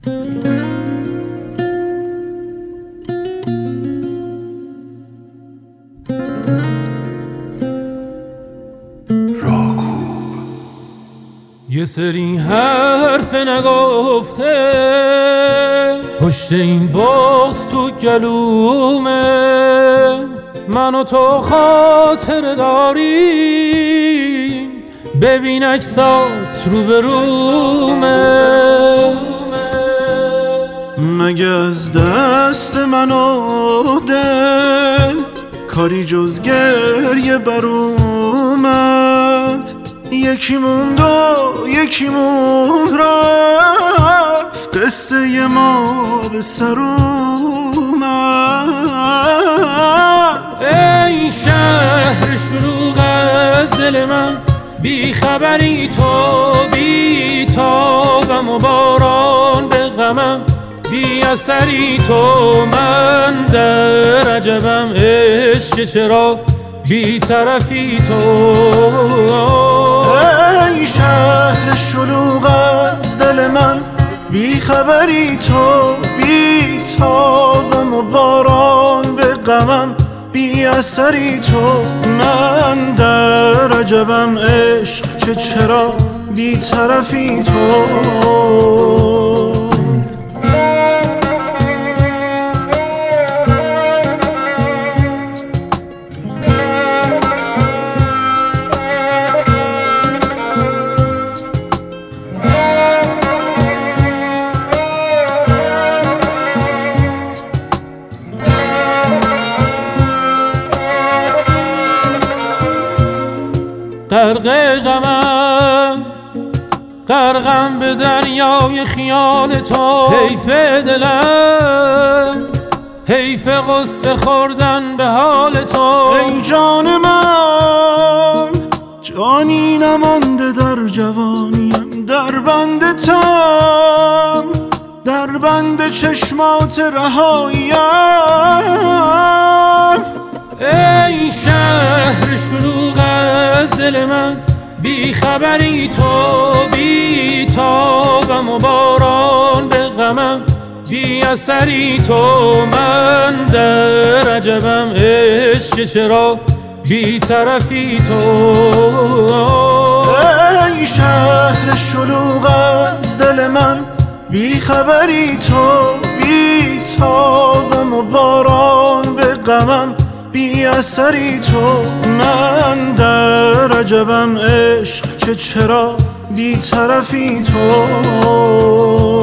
یه سری حرف نگفته پشت این باز تو گلومه، من و تو خاطره داریم، ببین عکسات رو برومه. مگه از دست من و دل کاری جز گریه بر اومد؟ یکی موند و یکی موند رفت، قصه ما به سر اومد. ای شهر شلوغ از دل من، بی خبری تو بی تابم و باران به غمم، بی اثری تو من در عجبم. عشق چرا بی طرفی تو؟ ای شهر شلوغ از دل من، بی خبری تو بی تابم و باران به غمم، بی اثری تو من در عجبم. عشق که چرا بی طرفی تو؟ غرق غمم، غرقم به دریای خیال تو. حیف دلم، حیف غصه خوردن به حال تو. ای جان من، جانی نمانده در جوانیم، در بندتم، در بند چشمات رهاییم. ای شهر شلوغ از دل من، بی خبری تو بی تابم و باران به غمم، بی اثری تو من در عجبم. عشق چرا بی طرفی تو؟ ای شهر شلوغ از دل من، بی خبری تو بی تابم و باران به غمم، بی اثری تو من در عجبم. عشق که چرا بی طرفی تو؟